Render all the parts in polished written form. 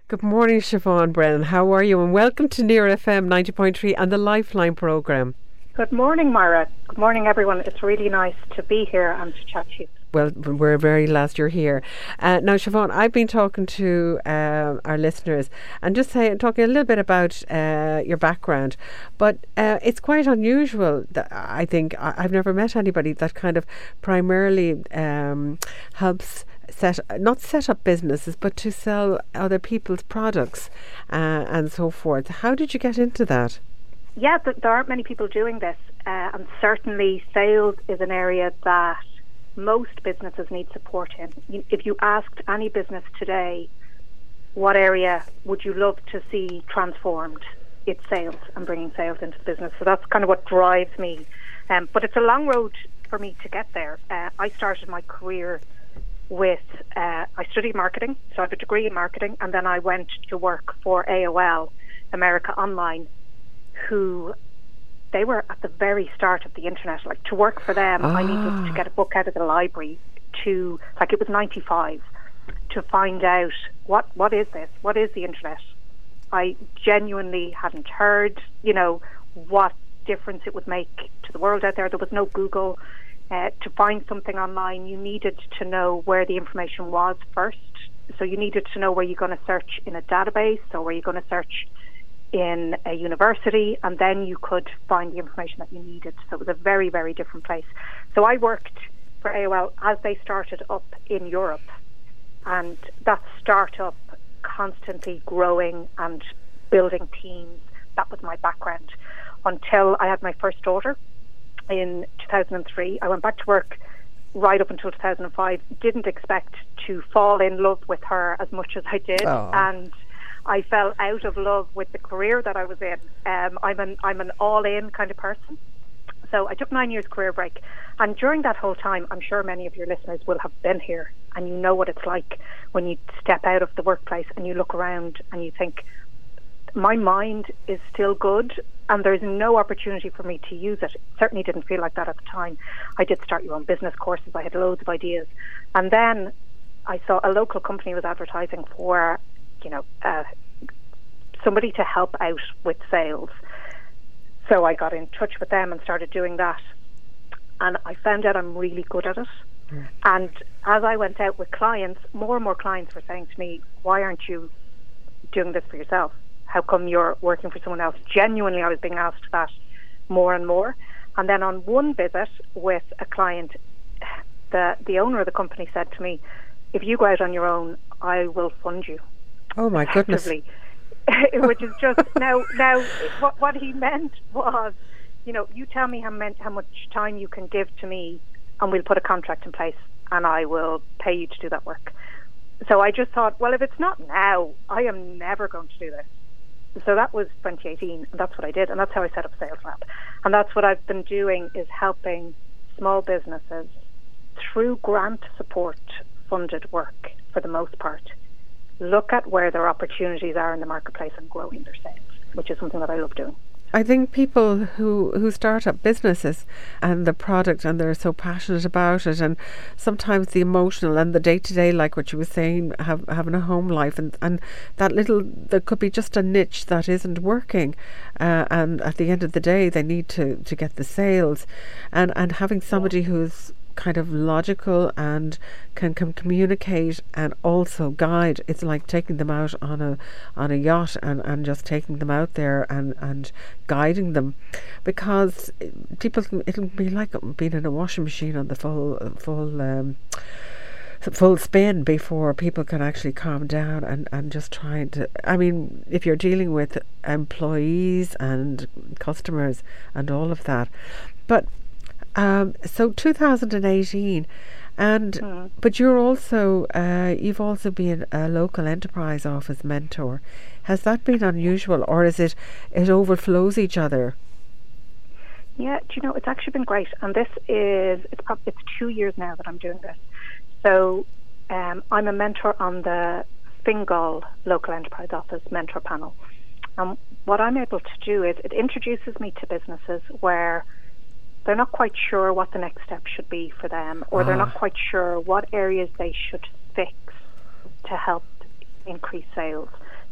Good morning, Siobhan Brennan. How are you? And welcome to Near FM 90.3 and the Lifeline programme. Good morning, Myra. Good morning, everyone. It's really nice to be here and to chat to you. Well, we're very glad you're here. Now, Siobhan, I've been talking to our listeners and talking a little bit about your background, but it's quite unusual. That I think I've never met anybody that kind of primarily helps not set up businesses, but to sell other people's products and so forth. How did you get into that? Yeah, there aren't many people doing this, and certainly sales is an area that most businesses need support in. If you asked any business today, what area would you love to see transformed? It's sales and bringing sales into the business. So that's kind of what drives me. But it's a long road for me to get there. I started my career with, I studied marketing, so I have a degree in marketing, and then I went to work for AOL, America Online, who they were at the very start of the internet. Like, to work for them, I needed to get a book out of the library it was 95, to find out what is this? What is the internet? I genuinely hadn't heard, what difference it would make to the world out there. There was no Google. To find something online, you needed to know where the information was first. So you needed to know where you're going to search in a database, or where you're going to search in a university, and then you could find the information that you needed. So it was a very, very different place. So I worked for AOL as they started up in Europe, and that startup constantly growing and building teams. That was my background until I had my first daughter in 2003. I went back to work right up until 2005. Didn't expect to fall in love with her as much as I did. And I fell out of love with the career that I was in. I'm an all-in kind of person. So I took 9 years career break. And during that whole time, I'm sure many of your listeners will have been here, and you know what it's like when you step out of the workplace and you look around and you think, my mind is still good and there's no opportunity for me to use it. It certainly didn't feel like that at the time. I did start your own business courses. I had loads of ideas. And then I saw a local company was advertising for somebody to help out with sales. So I got in touch with them and started doing that. And I found out I'm really good at it. Mm. And as I went out with clients, more and more clients were saying to me, why aren't you doing this for yourself? How come you're working for someone else? Genuinely, I was being asked that more and more. And then on one visit with a client, the owner of the company said to me, if you go out on your own, I will fund you. Oh my goodness. Which is just now what he meant was, you tell me how much time you can give to me, and we'll put a contract in place and I will pay you to do that work. So I just thought, well, if it's not now, I am never going to do this. So that was 2018, and that's what I did, and that's how I set up Sales Lab. And that's what I've been doing, is helping small businesses through grant support funded work, for the most part, look at where their opportunities are in the marketplace and growing their sales, which is something that I love doing. I think people who start up businesses and the product, and they're so passionate about it, and sometimes the emotional and the day-to-day, like what you were saying, having a home life, and there could be just a niche that isn't working, and at the end of the day they need to get the sales, and having somebody who's kind of logical and can communicate and also guide. It's like taking them out on a yacht and just taking them out there and guiding them, because it'll be like being in a washing machine on the full spin before people can actually calm down and just trying to, if you're dealing with employees and customers and all of that. But so 2018, but you're also you've also been a local enterprise office mentor. Has that been unusual, or is it overflows each other? Yeah, it's actually been great, and this is it's 2 years now that I'm doing this. So I'm a mentor on the Fingal Local Enterprise Office Mentor Panel. What I'm able to do is it introduces me to businesses where they're not quite sure what the next step should be for them, or they're not quite sure what areas they should fix to help increase sales.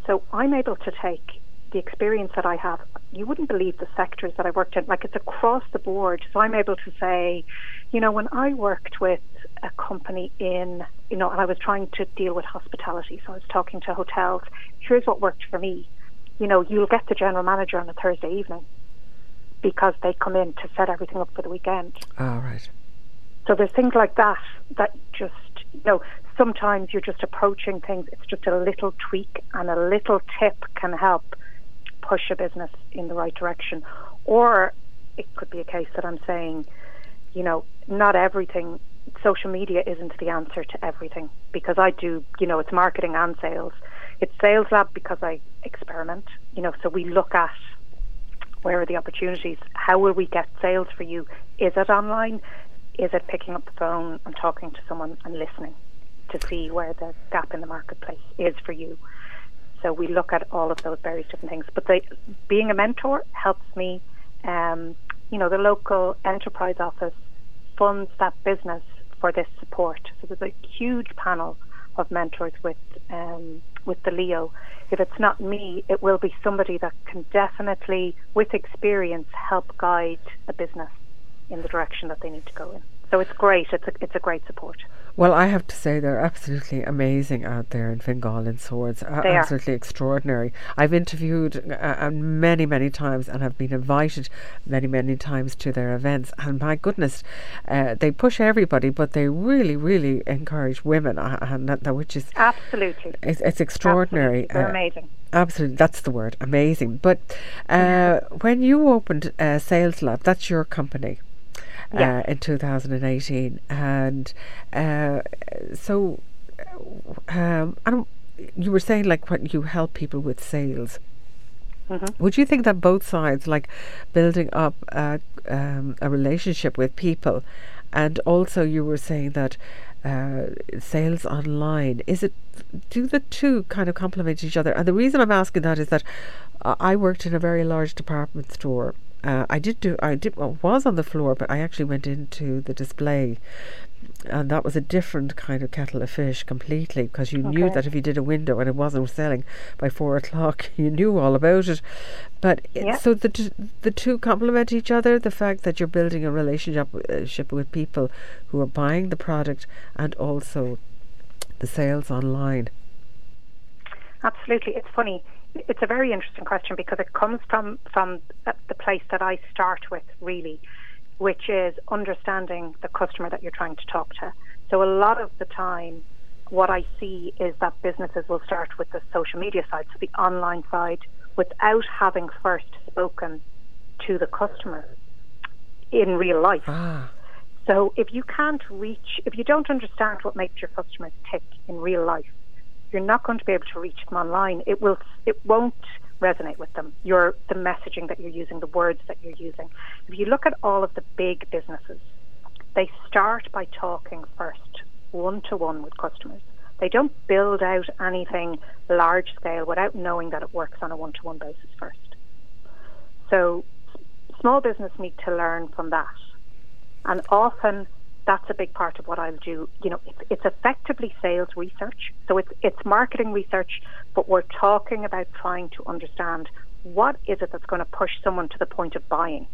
So I'm able to take the experience that I have. You wouldn't believe the sectors that I worked in. Like, it's across the board. So I'm able to say, when I worked with a company in, and I was trying to deal with hospitality, so I was talking to hotels, here's what worked for me. You'll get the general manager on a Thursday evening because they come in to set everything up for the weekend. Oh, right. So there's things like that just, sometimes you're just approaching things. It's just a little tweak, and a little tip can help push a business in the right direction. Or it could be a case that I'm saying, not everything, social media isn't the answer to everything, because I do, it's marketing and sales. It's Sales Lab because I experiment, so we look at where are the opportunities, how will we get sales for you? Is it online? Is it picking up the phone and talking to someone and listening to see where the gap in the marketplace is for you? So we look at all of those various different things. But being a mentor helps me. The local enterprise office funds that business for this support. So there's a huge panel of mentors with the Leo. If it's not me, it will be somebody that can definitely, with experience, help guide a business in the direction that they need to go in. So it's great. It's a great support. Well, I have to say they're absolutely amazing out there in Fingal and Swords. Absolutely extraordinary. I've interviewed many, many times and have been invited many, many times to their events. And my goodness, they push everybody, but they really, really encourage women, and which is absolutely it's extraordinary. Absolutely. They're amazing. Absolutely, that's the word, amazing. But when you opened Sales Lab, that's your company. In 2018, and so you were saying, like, when you help people with sales, would you think that both sides, like building up a relationship with people, and also you were saying that sales online, do the two kind of complement each other? And the reason I'm asking that is that I worked in a very large department store. I was on the floor, but I actually went into the display, and that was a different kind of kettle of fish completely, because you knew that if you did a window and it wasn't selling by 4:00, you knew all about it. But so the two complement each other. The fact that you're building a relationship with people who are buying the product, and also the sales online. Absolutely, it's funny. It's a very interesting question, because it comes from the place that I start with, really, which is understanding the customer that you're trying to talk to. So a lot of the time, what I see is that businesses will start with the social media side, so the online side, without having first spoken to the customer in real life. So if you don't understand what makes your customers tick in real life, you're not going to be able to reach them online. It won't resonate with them. The messaging that you're using, the words that you're using. If you look at all of the big businesses, they start by talking first, one-to-one with customers. They don't build out anything large scale without knowing that it works on a one-to-one basis first. So small business need to learn from that. And often that's a big part of what I'll do. It's effectively sales research. So it's marketing research, but we're talking about trying to understand what is it that's going to push someone to the point of buying.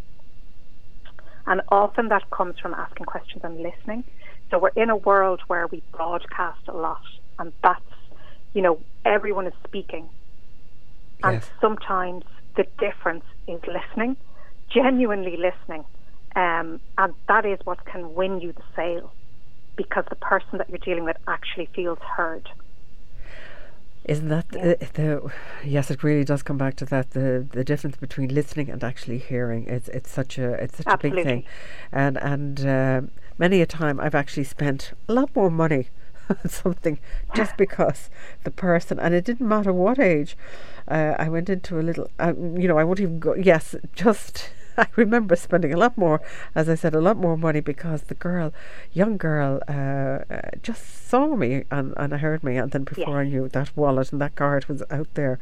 And often that comes from asking questions and listening. So we're in a world where we broadcast a lot, and that's, everyone is speaking. And Yes. sometimes the difference is listening, genuinely listening. And that is what can win you the sale, because the person that you're dealing with actually feels heard. Isn't that yes, it really does come back to that, the difference between listening and actually hearing. It's such a big thing, and many a time I've actually spent a lot more money on something just because the person, and it didn't matter what age. I went into a little, I won't even go. Yes, just. I remember spending a lot more money, because the young girl, just saw me and heard me, and then before I knew, that wallet and that card was out there,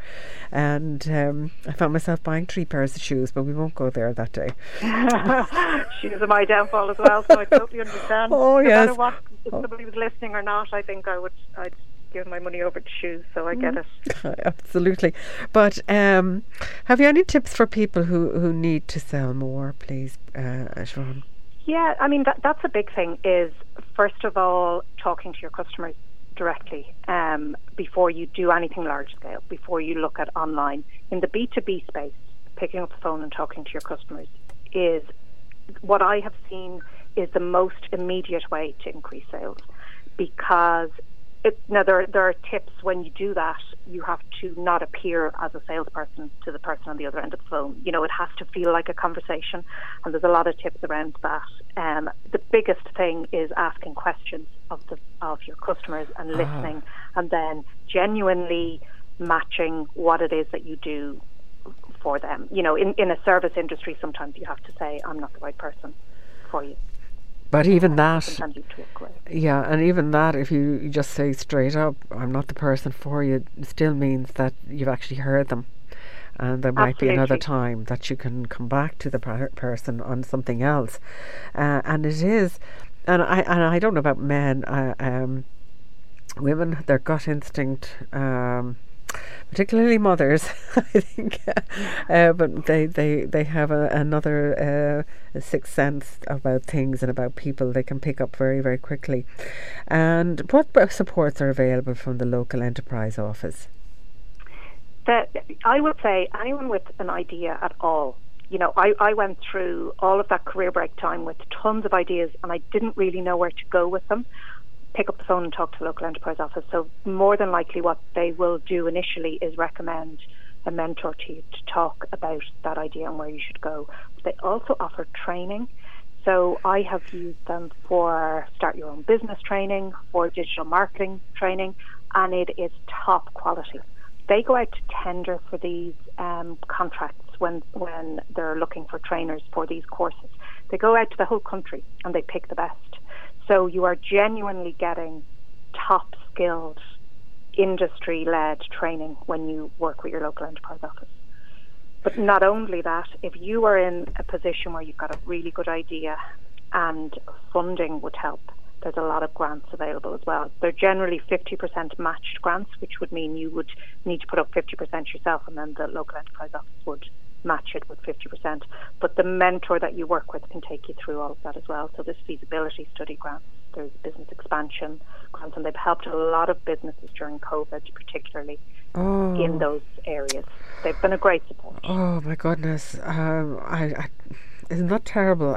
and I found myself buying 3 pairs of shoes, but we won't go there that day. Shoes are my downfall as well, so I totally understand. Oh, yes. No matter what, if somebody was listening or not, I think I'd given my money over to shoes, so I get it. Absolutely. But have you any tips for people who need to sell more, please, Siobhan? Yeah, I mean, that's a big thing, is first of all, talking to your customers directly before you do anything large scale, before you look at online. In the B2B space, picking up the phone and talking to your customers is what I have seen is the most immediate way to increase sales, because now there are tips when you do that. You have to not appear as a salesperson to the person on the other end of the phone. You know, it has to feel like a conversation, and there's a lot of tips around that. The biggest thing is asking questions of your customers and listening, and then genuinely matching what it is that you do for them. You know, in a service industry, sometimes you have to say, I'm not the right person for you. But even that, sometimes you talk away. Yeah, and even that, if you just say straight up, I'm not the person for you, still means that you've actually heard them. And there might be another time that you can come back to the person on something else. And it is, and I don't know about men, women, their gut instinct, particularly mothers, I think, but they have another sixth sense about things and about people. They can pick up very, very quickly. And what supports are available from the local enterprise office? I would say anyone with an idea at all. You know, I went through all of that career break time with tons of ideas, and I didn't really know where to go with them. Pick up the phone and talk to the local enterprise office. So more than likely what they will do initially is recommend a mentor to you to talk about that idea and where you should go. They also offer training. So I have used them for start your own business training, for digital marketing training, and it is top quality. They go out to tender for these contracts when they're looking for trainers for these courses. They go out to the whole country and they pick the best. So you are genuinely getting top skilled, industry-led training when you work with your local enterprise office. But not only that, if you are in a position where you've got a really good idea and funding would help, there's a lot of grants available as well. They're generally 50% matched grants, which would mean you would need to put up 50% yourself, and then the local enterprise office would match it with 50%. But the mentor that you work with can take you through all of that as well. So there's feasibility study grants, there's business expansion grants, and they've helped a lot of businesses during COVID, particularly in those areas. They've been a great support. Oh my goodness, isn't that terrible?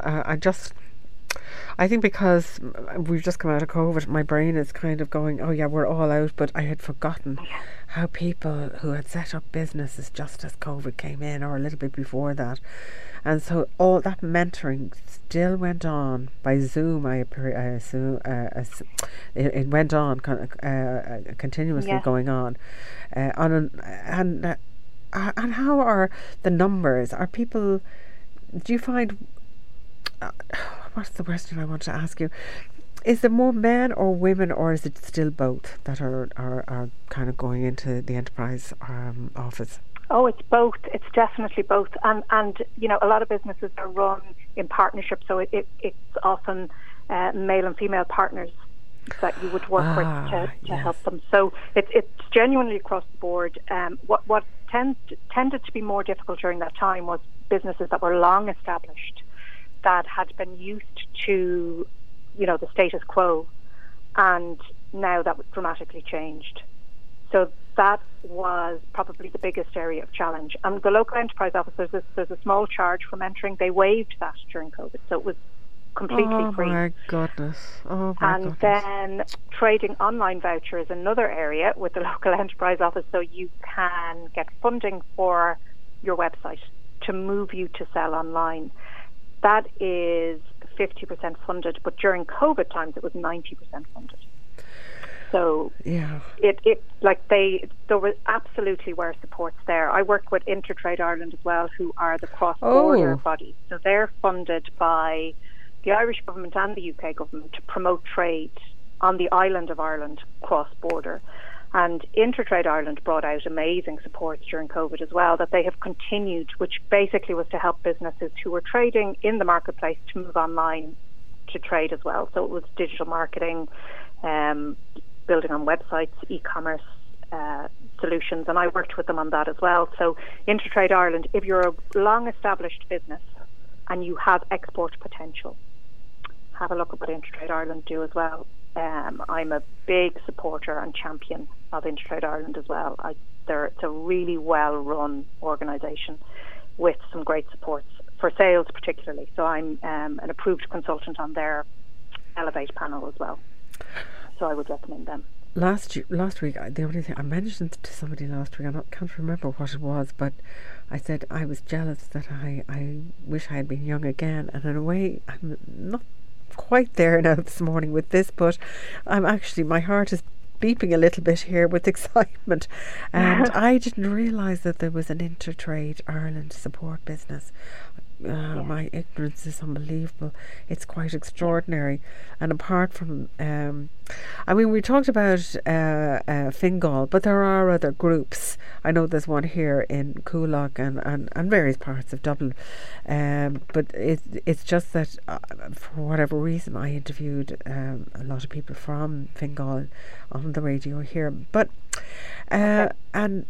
I think because we've just come out of COVID, my brain is kind of going, oh yeah, we're all out, but I had forgotten how people who had set up businesses just as COVID came in, or a little bit before that, and so all that mentoring still went on by Zoom. I assume it went on continuously going on, and how are the numbers? Are people? Do you find? What's the question I want to ask you? Is there more men or women, or is it still both that are kind of going into the enterprise office? Oh, it's both. It's definitely both. And you know, a lot of businesses are run in partnership, so it's often male and female partners that you would work with to help them. So it's genuinely across the board. What tended to be more difficult during that time was businesses that were long established, that had been used to, you know, the status quo, and now that was dramatically changed. So that was probably the biggest area of challenge. And the local enterprise office, there's a small charge for mentoring. They waived that during COVID, so it was completely free. Oh my goodness. And then trading online voucher is another area with the local enterprise office, so you can get funding for your website to move you to sell online. That is 50% funded, but during COVID times it was 90% funded. So there was absolutely were supports there. I work with Intertrade Ireland as well, who are the cross-border body. So they're funded by the Irish government and the UK government to promote trade on the island of Ireland cross-border. And Intertrade Ireland brought out amazing support during COVID as well, that they have continued, which basically was to help businesses who were trading in the marketplace to move online to trade as well. So it was digital marketing, building on websites, e-commerce solutions, and I worked with them on that as well. So Intertrade Ireland, if you're a long-established business and you have export potential, have a look at what Intertrade Ireland do as well. I'm a big supporter and champion of Intertrade Ireland as well. It's a really well-run organisation with some great supports for sales particularly. So I'm an approved consultant on their Elevate panel as well. So I would recommend them. Last week, the only thing I mentioned to somebody last week, I can't remember what it was, but I said I was jealous that I wish I had been young again. And in a way, I'm not quite there now this morning with this, but I'm actually, my heart is beeping a little bit here with excitement. And I didn't realise that there was an Intertrade Ireland support business. My ignorance is unbelievable. It's quite extraordinary. And apart from, we talked about Fingal, but there are other groups. I know there's one here in Coolock and various parts of Dublin. But it's just that for whatever reason I interviewed a lot of people from Fingal on the radio here. But and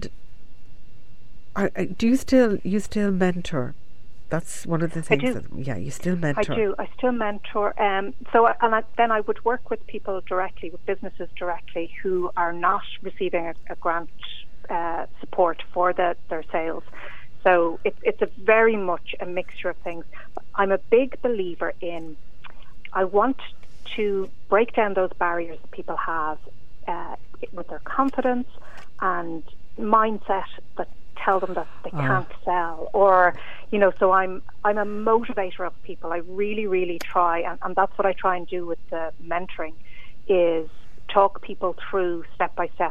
do you still mentor? That's one of the things. I do. You still mentor. I do. I still mentor. Then I would work with people directly, with businesses directly, who are not receiving a grant support for their sales. So it's a very much a mixture of things. I'm a big believer in. I want to break down those barriers that people have with their confidence and mindset that tell them that they can't sell, or so I'm a motivator of people. I really try, and that's what I try and do with the mentoring, is talk people through step by step.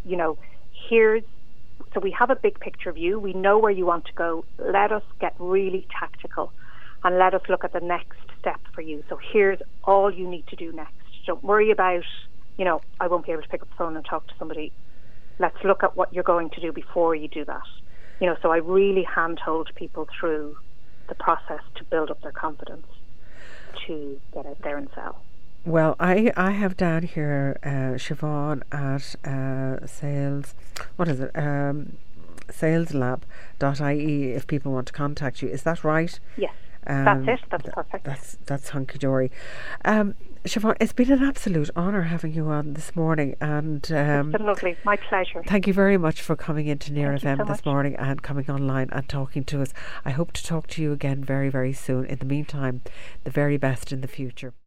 So we have a big picture view, we know where you want to go. Let us get really tactical and let us look at the next step for you. So here's all you need to do next. Don't worry about I won't be able to pick up the phone and talk to somebody. Let's look at what you're going to do before you do that. So I really handhold people through the process to build up their confidence to get out there and sell. Well, I have down here Siobhan at saleslab.ie if people want to contact you. Is that right? Yes, that's it. That's perfect. That's hunky-dory. Siobhan, it's been an absolute honour having you on this morning, and it's been lovely. My pleasure. Thank you very much for coming into Near FM so this morning and coming online and talking to us. I hope to talk to you again very, very soon. In the meantime, the very best in the future.